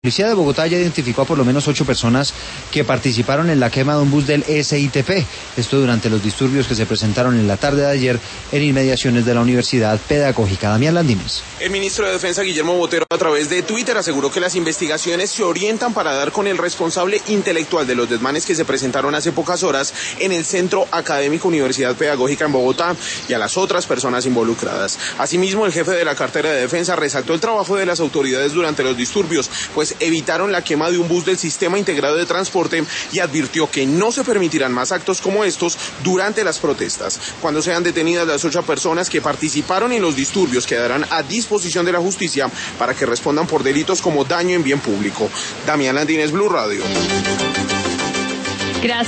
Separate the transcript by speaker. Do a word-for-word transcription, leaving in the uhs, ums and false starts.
Speaker 1: La policía de Bogotá ya identificó a por lo menos ocho personas que participaron en la quema de un bus del S I T P. Esto durante los disturbios que se presentaron en la tarde de ayer en inmediaciones de la Universidad Pedagógica. Damián Landines.
Speaker 2: El ministro de Defensa, Guillermo Botero, a través de Twitter aseguró que las investigaciones se orientan para dar con el responsable intelectual de los desmanes que se presentaron hace pocas horas en el Centro Académico Universidad Pedagógica en Bogotá y a las otras personas involucradas. Asimismo, el jefe de la cartera de Defensa resaltó el trabajo de las autoridades durante los disturbios, pues evitaron la quema de un bus del Sistema Integrado de Transporte y advirtió que no se permitirán más actos como estos durante las protestas. Cuando sean detenidas las ocho personas que participaron en los disturbios, quedarán a disposición de la justicia para que respondan por delitos como daño en bien público. Damián Landines, Blue Radio.
Speaker 3: Gracias.